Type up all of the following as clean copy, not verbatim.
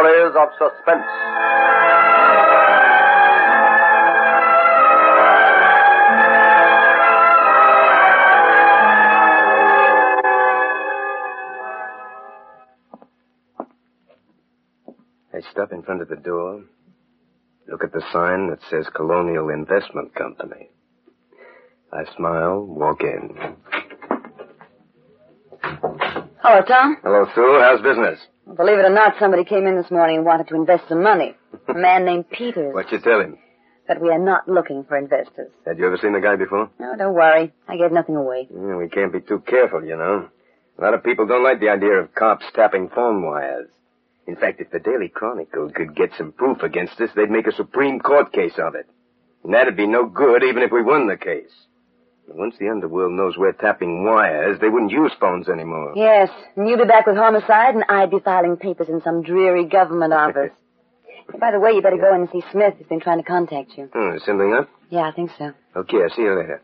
Highways of Suspense. I stop in front of the door, look at the sign that says Colonial Investment Company. I smile, walk in. Hello, Tom. Hello, Sue. How's business? Believe it or not, somebody came in this morning and wanted to invest some money. A man named Peters. What'd you tell him? But we are not looking for investors. Had you ever seen the guy before? No, don't worry. I gave nothing away. Yeah, we can't be too careful, you know. A lot of people don't like the idea of cops tapping phone wires. In fact, if the Daily Chronicle could get some proof against us, they'd make a Supreme Court case of it. And that'd be no good even if we won the case. But once the underworld knows we're tapping wires, they wouldn't use phones anymore. Yes, and you'll be back with homicide, and I'd be filing papers in some dreary government office. Hey, by the way, you better go in and see Smith. He's been trying to contact you. Is something up? Yeah, I think so. Okay, I'll see you later.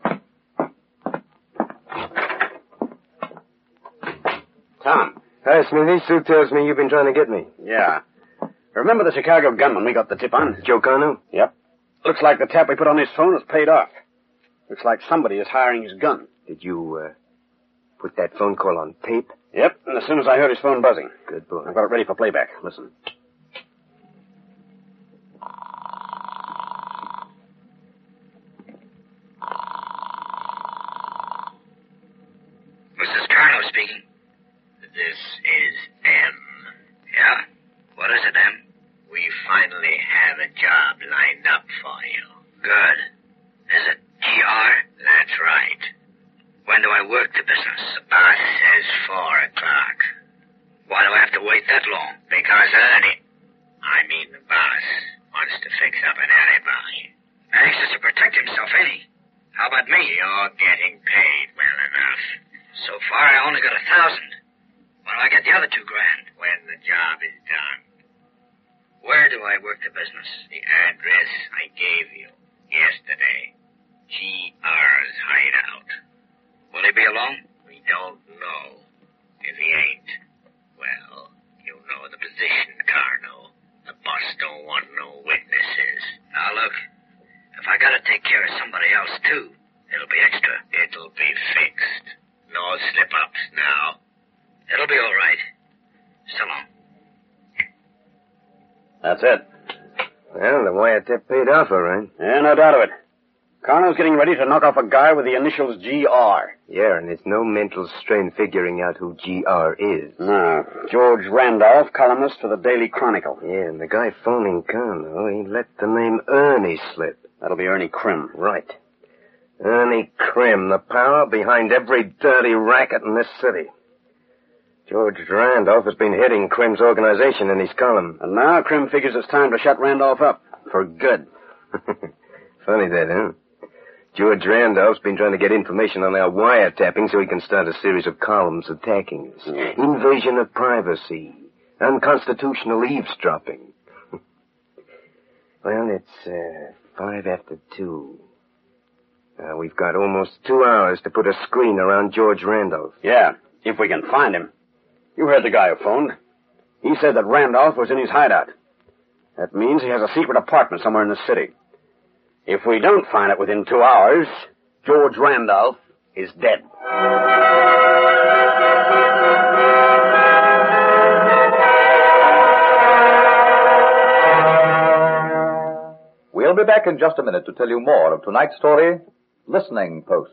Tom. Hi, Smithy. Sue tells me you've been trying to get me. Yeah. Remember the Chicago gunman we got the tip on? Joe Carno? Yep. Looks like the tap we put on his phone has paid off. Looks like somebody is hiring his gun. Did you, put that phone call on tape? Yep, and as soon as I heard his phone buzzing. Good boy. I've got it ready for playback. Listen. Mrs. Carno speaking. This is M. Yeah? What is it, M? We finally have a job lined up for you. Good. Is it GR? That's right. When do I work the business? The boss says 4 o'clock. Why do I have to wait that long? Because the boss wants to fix up an alibi. Anxious to protect himself, ain't he? How about me? You're getting paid well enough. So far, I only got 1,000. When do I get the other $2,000? When the job is done. Where do I work the business? The address I gave you yesterday. GR's hideout. Will he be alone? We don't know. If he ain't, well, you know the position, Carno. The boss don't want no witnesses. Now, look, if I gotta take care of somebody else, too, it'll be extra. It'll be fixed. No slip-ups now. It'll be all right. So long. That's it. Well, the wiretap paid off, all right. Yeah, no doubt of it. Carno's getting ready to knock off a guy with the initials GR. Yeah, and it's no mental strain figuring out who GR is. No. George Randolph, columnist for the Daily Chronicle. Yeah, and the guy phoning Carno, he let the name Ernie slip. That'll be Ernie Krim. Right. Ernie Krim, the power behind every dirty racket in this city. George Randolph has been hitting Krim's organization in his column. And now Krim figures it's time to shut Randolph up. For good. Funny that, huh? George Randolph's been trying to get information on our wiretapping so he can start a series of columns attacking us. Invasion of privacy. Unconstitutional eavesdropping. Well, it's 5 after 2. We've got almost 2 hours to put a screen around George Randolph. Yeah, if we can find him. You heard the guy who phoned. He said that Randolph was in his hideout. That means he has a secret apartment somewhere in the city. If we don't find it within 2 hours, George Randolph is dead. We'll be back in just a minute to tell you more of tonight's story, Listening Post.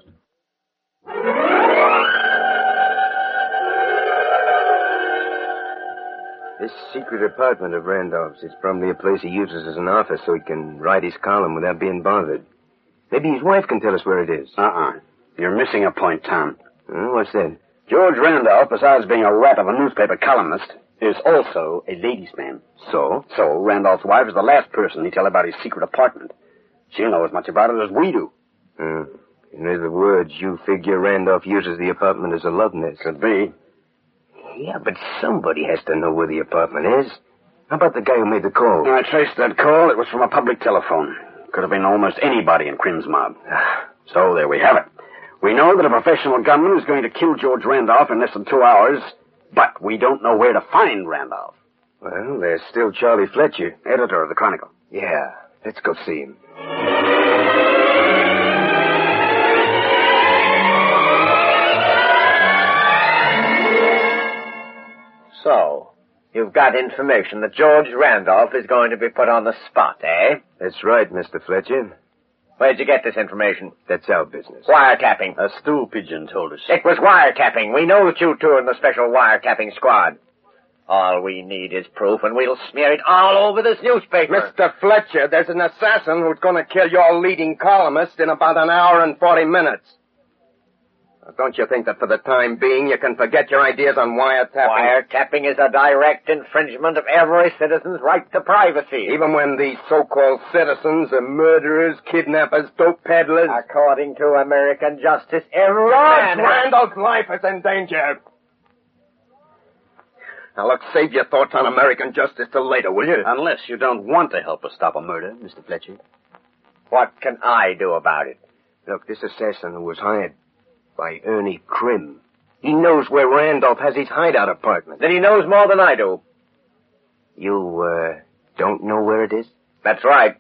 This secret apartment of Randolph's is probably a place he uses as an office so he can write his column without being bothered. Maybe his wife can tell us where it is. You're missing a point, Tom. What's that? George Randolph, besides being a rat of a newspaper columnist, is also a ladies' man. So? So, Randolph's wife is the last person he'd tell about his secret apartment. She'll know as much about it as we do. In other words, you figure Randolph uses the apartment as a love nest. Could be. Yeah, but somebody has to know where the apartment is. How about the guy who made the call? I traced that call. It was from a public telephone. Could have been almost anybody in Krim's mob. So there we have it. We know that a professional gunman is going to kill George Randolph in less than 2 hours, but we don't know where to find Randolph. Well, there's still Charlie Fletcher. Editor of the Chronicle. Yeah, let's go see him. So, you've got information that George Randolph is going to be put on the spot, eh? That's right, Mr. Fletcher. Where'd you get this information? That's our business. Wiretapping. A stool pigeon told us. It was wiretapping. We know that you two are in the special wiretapping squad. All we need is proof, and we'll smear it all over this newspaper. Mr. Fletcher, there's an assassin who's going to kill your leading columnist in about an hour and 40 minutes. Now, don't you think that for the time being you can forget your ideas on wiretapping? Wiretapping is a direct infringement of every citizen's right to privacy. Even when these so-called citizens are murderers, kidnappers, dope peddlers. According to American justice, every George man... Randolph's life is in danger. Now, look, save your thoughts on American justice till later, will you? Unless you don't want to help us stop a murder, Mr. Fletcher. What can I do about it? Look, this assassin who was hired by Ernie Krim, he knows where Randolph has his hideout apartment. Then he knows more than I do. You, don't know where it is? That's right.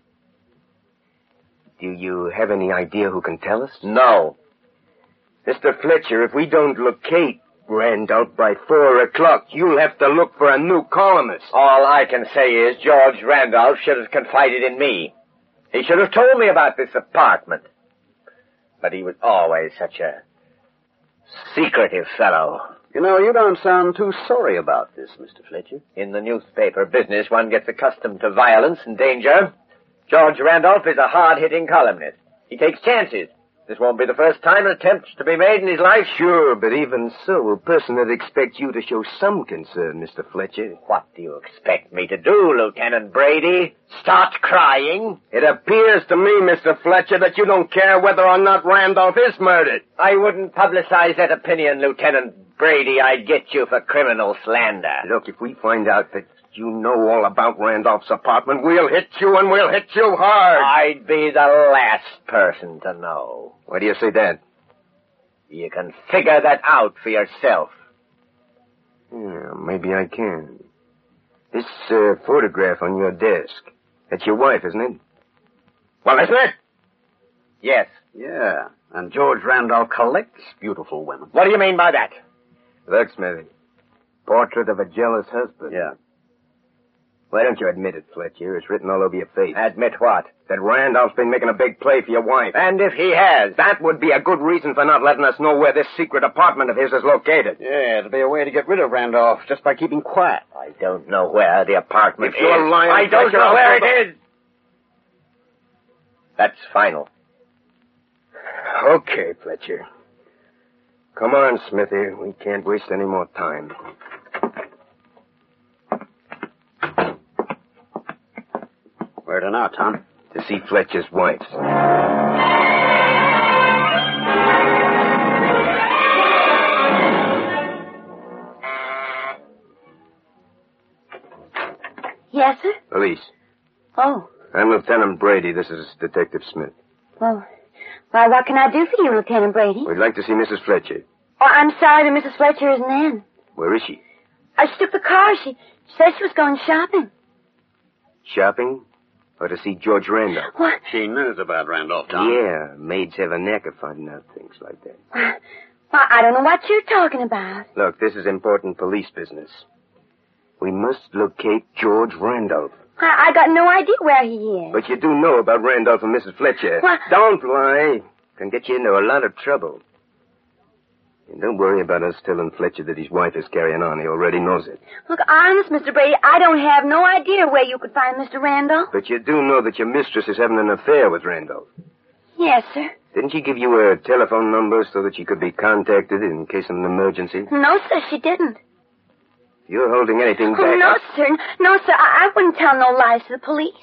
Do you have any idea who can tell us? No. Mr. Fletcher, if we don't locate Randolph by 4 o'clock, you'll have to look for a new columnist. All I can say is George Randolph should have confided in me. He should have told me about this apartment. But he was always such a secretive fellow. You know, you don't sound too sorry about this, Mr. Fletcher. In the newspaper business, one gets accustomed to violence and danger. George Randolph is a hard-hitting columnist. He takes chances. This won't be the first time an attempt's to be made in his life. Sure, but even so, a person would expect you to show some concern, Mr. Fletcher. What do you expect me to do, Lieutenant Brady? Start crying? It appears to me, Mr. Fletcher, that you don't care whether or not Randolph is murdered. I wouldn't publicize that opinion, Lieutenant Brady. I'd get you for criminal slander. Look, if we find out that you know all about Randolph's apartment, we'll hit you, and we'll hit you hard. I'd be the last person to know. Why do you say that? You can figure that out for yourself. Yeah, maybe I can. This photograph on your desk, that's your wife, isn't it? Well, isn't it? Yes. Yeah, and George Randolph collects beautiful women. What do you mean by that? Look, Smithy. Portrait of a jealous husband. Yeah. Why don't you admit it, Fletcher? It's written all over your face. Admit what? That Randolph's been making a big play for your wife. And if he has? That would be a good reason for not letting us know where this secret apartment of his is located. Yeah, it'll be a way to get rid of Randolph just by keeping quiet. I don't know where the apartment If you're is. lying, I don't Fletcher, know where I'll it is. That's final. Okay, Fletcher. Come on, Smithy. We can't waste any more time. Where to now, Tom? To see Fletcher's wife. Yes, sir? Police. Oh. I'm Lieutenant Brady. This is Detective Smith. Well, what can I do for you, Lieutenant Brady? We'd like to see Mrs. Fletcher. Oh, I'm sorry, but Mrs. Fletcher isn't in. Where is she? I took the car. She said she was going shopping. Shopping? Or to see George Randolph? What? She knows about Randolph, Tom. Yeah, maids have a knack of finding out things like that. Well, I don't know what you're talking about. Look, this is important police business. We must locate George Randolph. I got no idea where he is. But you do know about Randolph and Mrs. Fletcher. What? Don't lie. Can get you into a lot of trouble. And don't worry about us telling Fletcher that his wife is carrying on. He already knows it. Look, honest, Mr. Brady, I don't have no idea where you could find Mr. Randolph. But you do know that your mistress is having an affair with Randolph. Yes, sir. Didn't she give you a telephone number so that she could be contacted in case of an emergency? No, sir, she didn't. If you're holding anything Oh, back... no, sir. No, sir, I wouldn't tell no lies to the police.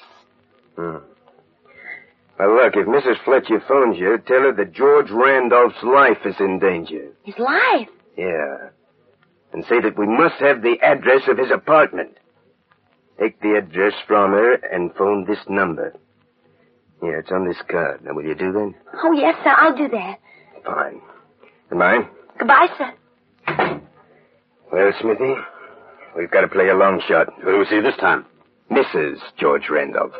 Well, look, if Mrs. Fletcher phones you, tell her that George Randolph's life is in danger. His life? Yeah. And say that we must have the address of his apartment. Take the address from her and phone this number. Yeah, it's on this card. Now, will you do that? Oh, yes, sir, I'll do that. Fine. Goodbye. Goodbye, sir. Well, Smithy, We've got to play a long shot. Who do we see this time? Mrs. George Randolph.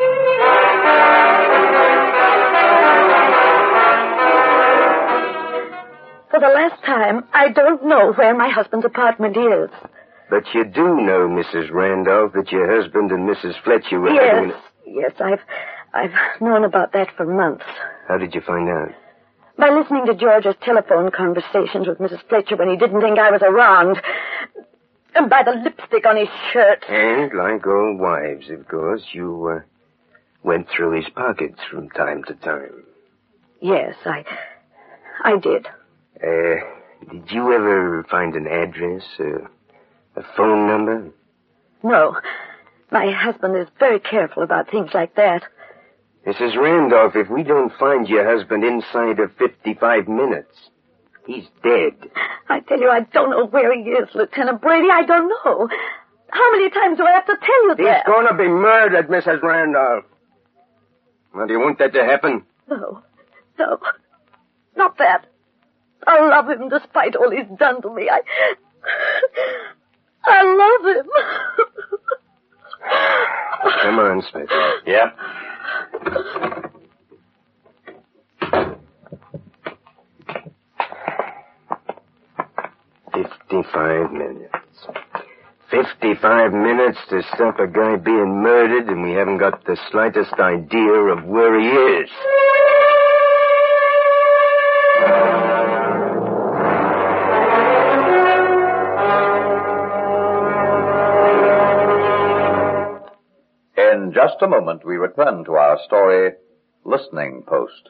For the last time, I don't know where my husband's apartment is. But you do know, Mrs. Randolph, that your husband and Mrs. Fletcher were living Yes, I've known about that for months. How did you find out? By listening to George's telephone conversations with Mrs. Fletcher when he didn't think I was around. And by the lipstick on his shirt. And, like all wives, of course, you, went through his pockets from time to time. Yes, I did. Did you ever find an address, a phone number? No. My husband is very careful about things like that. Mrs. Randolph, if we don't find your husband inside of 55 minutes, he's dead. I tell you, I don't know where he is, Lieutenant Brady. I don't know. How many times do I have to tell you that? He's going to be murdered, Mrs. Randolph. Well, do you want that to happen? No. Not that. I love him despite all he's done to me. I love him. Come on, Smith. Yep. $55 minutes. 55 minutes to stop a guy being murdered, and we haven't got the slightest idea of where he is. In just a moment, we return to our story, Listening Post.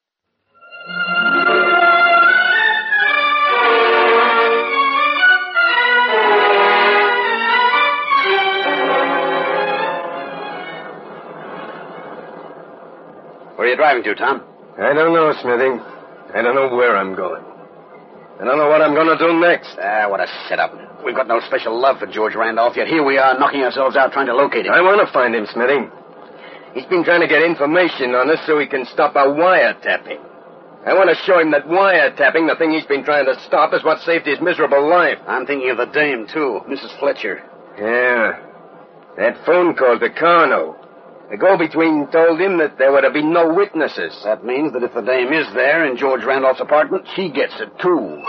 Where are you driving to, Tom? I don't know, Smithy. I don't know where I'm going. I don't know what I'm going to do next. What a setup. We've got no special love for George Randolph, yet here we are knocking ourselves out trying to locate him. I want to find him, Smithy. He's been trying to get information on us so he can stop our wiretapping. I want to show him that wiretapping, the thing he's been trying to stop, is what saved his miserable life. I'm thinking of the dame, too, Mrs. Fletcher. Yeah. That phone call to Carno. The go-between told him that there were to be no witnesses. That means that if the dame is there in George Randolph's apartment, she gets it, too.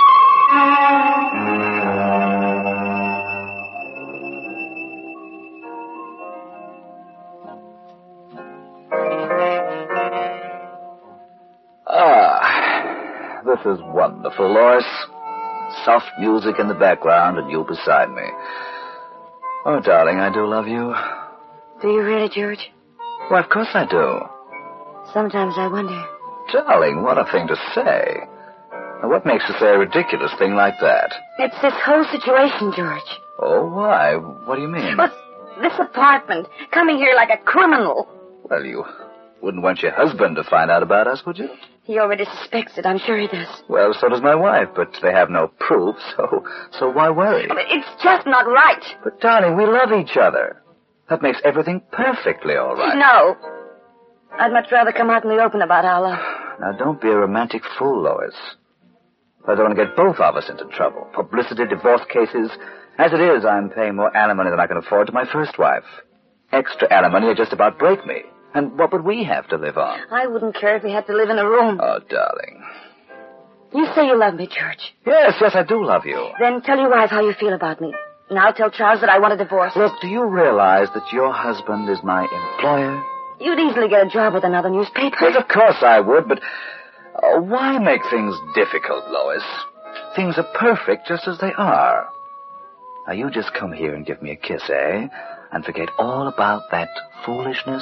This is wonderful, Lois. Soft music in the background and you beside me. Oh, darling, I do love you. Do you really, George? Why, of course I do. Sometimes I wonder. Darling, what a thing to say. Now, what makes you say a ridiculous thing like that? It's this whole situation, George. Oh, why? What do you mean? But this apartment, coming here like a criminal. Well, you wouldn't want your husband to find out about us, would you? He already suspects it. I'm sure he does. Well, so does my wife, but they have no proof, so why worry? But it's just not right. But, darling, we love each other. That makes everything perfectly all right. No. I'd much rather come out in the open about our love. Now, don't be a romantic fool, Lois. I don't want to get both of us into trouble. Publicity, divorce cases. As it is, I'm paying more alimony than I can afford to my first wife. Extra alimony would just about break me. And what would we have to live on? I wouldn't care if we had to live in a room. Oh, darling. You say you love me, George. Yes, I do love you. Then tell your wife how you feel about me. And I'll tell Charles that I want a divorce. Look, do you realize that your husband is my employer? You'd easily get a job with another newspaper. Yes, of course I would, but why make things difficult, Lois? Things are perfect just as they are. Now, you just come here and give me a kiss, eh? And forget all about that foolishness.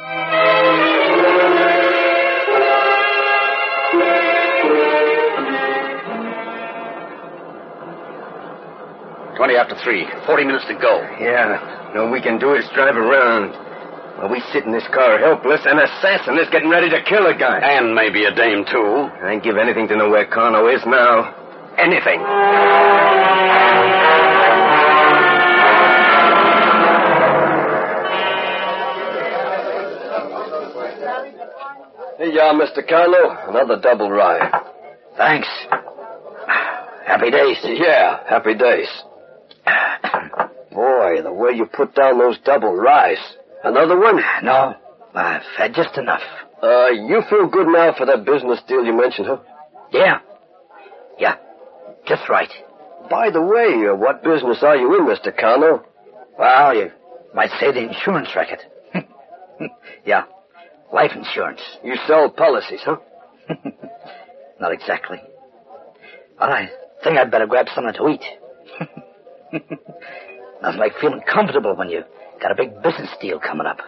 20 after 3. 40 minutes to go. Yeah. All we can do is drive around. While we sit in this car helpless, an assassin is getting ready to kill a guy. And maybe a dame, too. I'd give anything to know where Carno is now. Anything. Here you are, Mr. Carlo. Another double ride. Thanks. Happy days. Yeah, happy days. Boy, the way you put down those double ryes. Another one? No, I've had just enough. You feel good now for that business deal you mentioned, huh? Yeah, just right. By the way, what business are you in, Mr. Cano? Well, you might say the insurance racket. Yeah, life insurance. You sell policies, huh? Not exactly. But I think I'd better grab something to eat. Nothing like feeling comfortable when you got a big business deal coming up.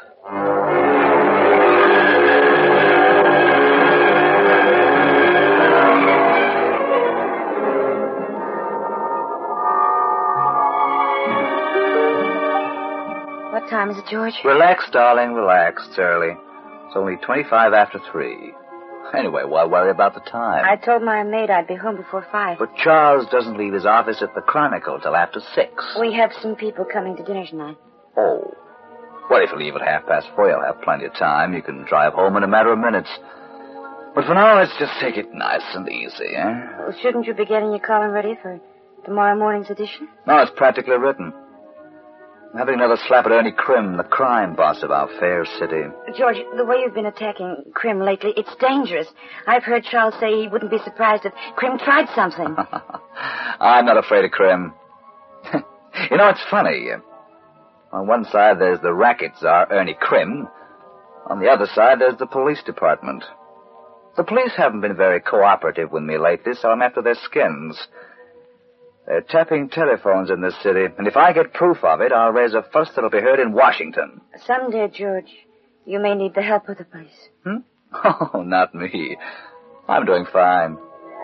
What time is it, George? Relax, darling, relax. It's early. It's only 25 after 3. Anyway, why worry about the time? I told my maid I'd be home before 5. But Charles doesn't leave his office at the Chronicle till after 6. We have some people coming to dinner tonight. Oh. Well, if you leave at 4:30, you'll have plenty of time. You can drive home in a matter of minutes. But for now, let's just take it nice and easy, eh? Well, shouldn't you be getting your column ready for tomorrow morning's edition? No, it's practically written. I'm having another slap at Ernie Krim, the crime boss of our fair city. George, the way you've been attacking Krim lately, it's dangerous. I've heard Charles say he wouldn't be surprised if Krim tried something. I'm not afraid of Krim. You know, it's funny. On one side, there's the racket czar, Ernie Krim. On the other side, there's the police department. The police haven't been very cooperative with me lately, so I'm after their skins. They're tapping telephones in this city, and if I get proof of it, I'll raise a fuss that'll be heard in Washington. Someday, George, you may need the help of the police. Oh, not me. I'm doing fine.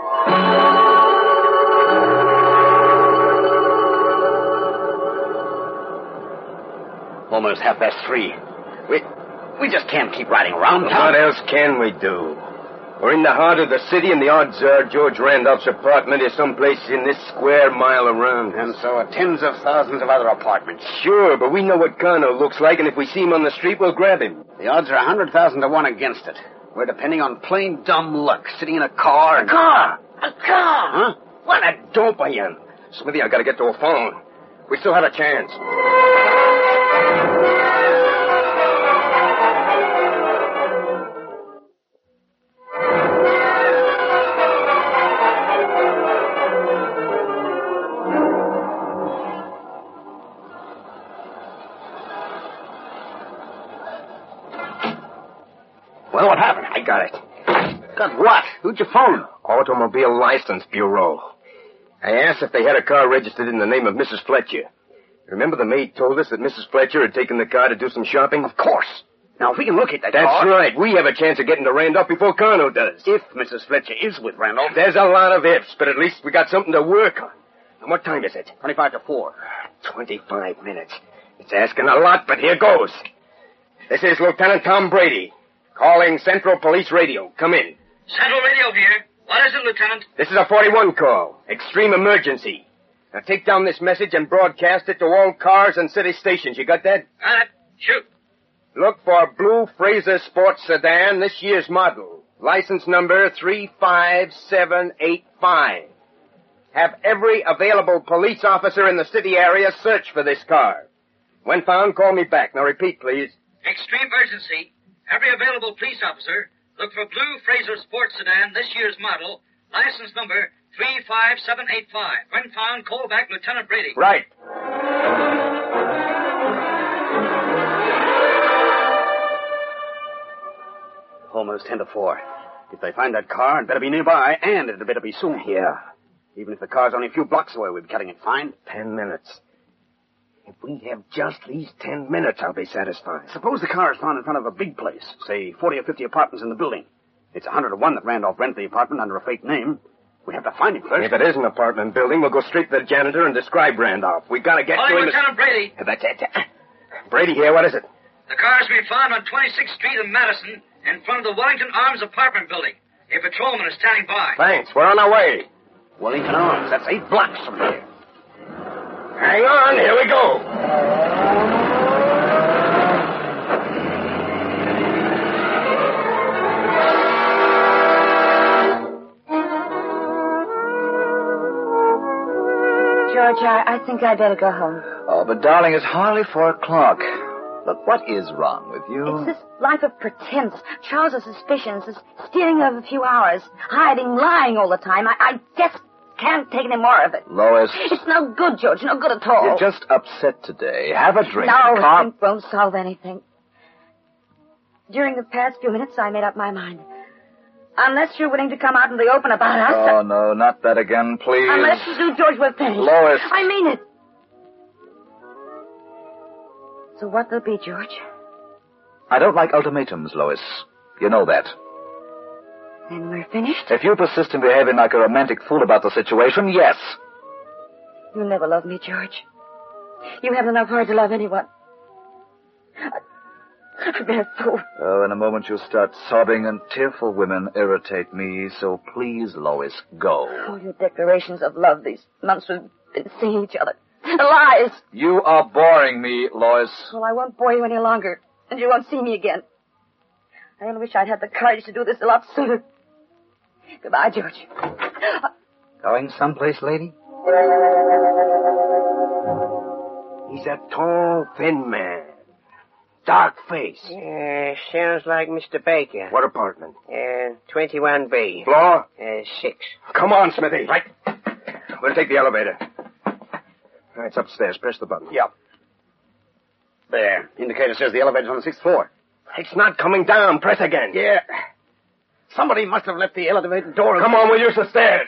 Almost 3:30. We just can't keep riding around Well, town. what else can we do? We're in the heart of the city, and the odds are George Randolph's apartment is someplace in this square mile around. And so are tens of thousands of other apartments. Sure, but we know what Cano looks like, and if we see him on the street, we'll grab him. The odds are 100,000 to 1 against it. We're depending on plain dumb luck, sitting in a car and... A car! Huh? What a dope I am. Smithy, I gotta get to a phone. We still have a chance. Well, what happened? I got it. Got what? Who'd you phone? Automobile License Bureau. I asked if they had a car registered in the name of Mrs. Fletcher. Remember the maid told us that Mrs. Fletcher had taken the car to do some shopping? Of course. Now, if we can locate that That's car... right. We have a chance of getting to Randolph before Cano does. If Mrs. Fletcher is with Randolph... There's a lot of ifs, but at least we got something to work on. And what time is it? 25 to 4. 25 minutes. It's asking a lot, but here goes. This is Lieutenant Tom Brady, calling Central Police Radio. Come in. Central Radio here. What is it, Lieutenant? This is a 41 call. Extreme emergency. Now take down this message and broadcast it to all cars and city stations. You got that? Got it. Shoot. Look for blue Fraser Sports Sedan, this year's model. License number 35785. Have every available police officer in the city area search for this car. When found, call me back. Now repeat, please. Extreme urgency. Every available police officer, look for blue Fraser Sports Sedan, this year's model, license number 35785. When found, call back Lieutenant Brady. Right. Almost 10 to 4. If they find that car, it better be nearby, and it better be soon. Yeah. Even if the car's only a few blocks away, we'd be cutting it fine. 10 minutes. If we have just these 10 minutes, I'll be satisfied. Suppose the car is found in front of a big place, say 40 or 50 apartments in the building. It's 100 to 1 that Randolph rented the apartment under a fake name. We have to find him first. If it is an apartment building, we'll go straight to the janitor and describe Randolph. We gotta get Calling to him. Lieutenant Brady. That's it. Brady here, what is it? The car's been found on 26th Street in Madison in front of the Wellington Arms apartment building. A patrolman is standing by. Thanks, we're on our way. Wellington Arms, that's 8 blocks from here. Hang on, here we go. George, I think I'd better go home. Oh, but darling, it's hardly 4 o'clock. Look, what is wrong with you? It's this life of pretense. Charles's suspicions, this stealing of a few hours, hiding, lying all the time. I just can't take any more of it. Lois. It's no good, George. No good at all. You're just upset today. Have a drink. No, Calm. drink won't solve anything. During the past few minutes, I made up my mind. Unless you're willing to come out in the open about us. Oh, no, not that again, please. Unless you do, George, we're finished. Lois. I mean it. So what will be, George? I don't like ultimatums, Lois. You know that. Then we're finished? If you persist in behaving like a romantic fool about the situation, yes. You'll never love me, George. You haven't enough heart to love anyone. I've been a fool. Oh, in a moment you'll start sobbing, and tearful women irritate me, so please, Lois, go. All your declarations of love these months we've been seeing each other. Lies! You are boring me, Lois. Well, I won't bore you any longer, and you won't see me again. I only wish I'd had the courage to do this a lot sooner. Goodbye, George. Going someplace, lady? He's a tall, thin man. Dark face. Sounds like Mr. Baker. What apartment? 21B. Floor? 6. Come on, Smithy. Right. We'll take the elevator. It's upstairs. Press the button. Yep. There. Indicator says the elevator's on the 6th floor. It's not coming down. Press again. Yeah. Somebody must have left the elevator door. Come on, we'll use the stairs.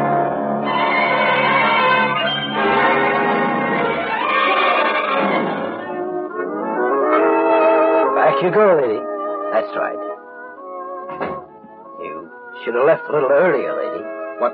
Back you go, lady. That's right. You should have left a little earlier, lady.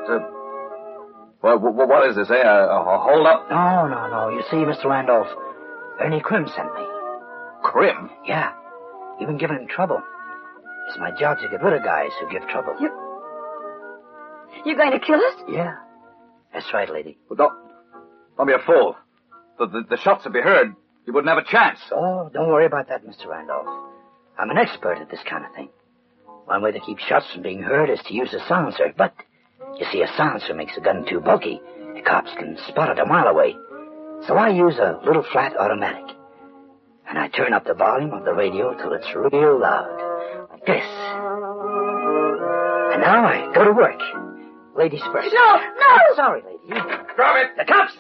What is this, eh? A hold-up? No. You see, Mr. Randolph, Ernie Krim sent me. Krim? Yeah. You've been giving him trouble. It's my job to get rid of guys who give trouble. You're going to kill us? Yeah. That's right, lady. Well, don't be a fool. The shots would be heard. You wouldn't have a chance. Oh, don't worry about that, Mr. Randolph. I'm an expert at this kind of thing. One way to keep shots from being heard is to use a silencer. But, you see, a silencer makes a gun too bulky. The cops can spot it a mile away. So I use a little flat automatic. And I turn up the volume of the radio till it's real loud. Like this. And now I go to work. Ladies first. No! Sorry, lady. Drop it! The cops!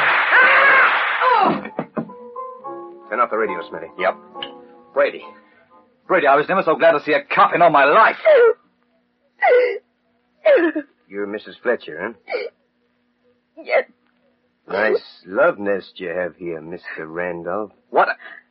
Turn off the radio, Smitty. Yep. Brady, I was never so glad to see a cop in all my life. You're Mrs. Fletcher, huh? Yes. Nice love nest you have here, Mr. Randolph. What?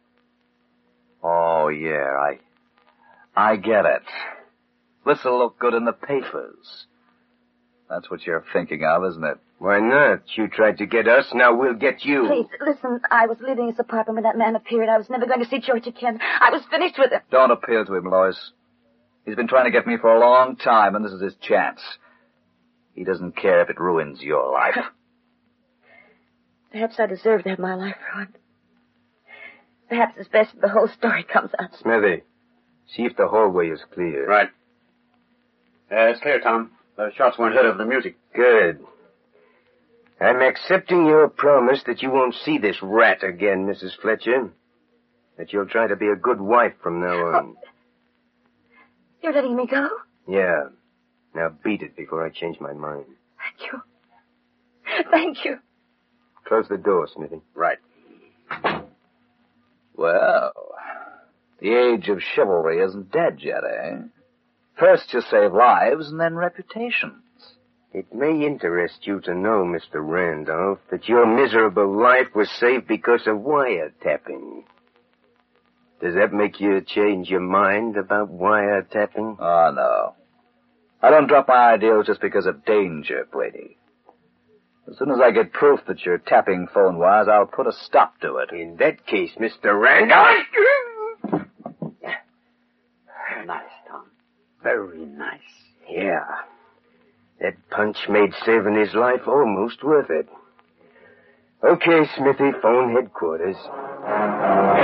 Oh, yeah, I get it. This'll look good in the papers. That's what you're thinking of, isn't it? Why not? You tried to get us, now we'll get you. Please, listen, I was leaving this apartment when that man appeared. I was never going to see George again. I was finished with him. Don't appeal to him, Lois. He's been trying to get me for a long time, and this is his chance. He doesn't care if it ruins your life. Perhaps I deserve to have my life ruined. Perhaps it's best if the whole story comes out. Smithy, see if the hallway is clear. Right. It's clear, Tom. The shots weren't heard over the music. Good. I'm accepting your promise that you won't see this rat again, Mrs. Fletcher. That you'll try to be a good wife from now on. You're letting me go? Yeah. Now beat it before I change my mind. Thank you. Thank you. Close the door, Smithy. Right. Well, the age of chivalry isn't dead yet, eh? First you save lives and then reputations. It may interest you to know, Mr. Randolph, that your miserable life was saved because of wiretapping. Does that make you change your mind about wiretapping? Oh, no. I don't drop my ideals just because of danger, Brady. As soon as I get proof that you're tapping phone wires, I'll put a stop to it. In that case, Mr. Randolph... Nice, Tom. Very nice. Yeah. That punch made saving his life almost worth it. Okay, Smithy, phone headquarters.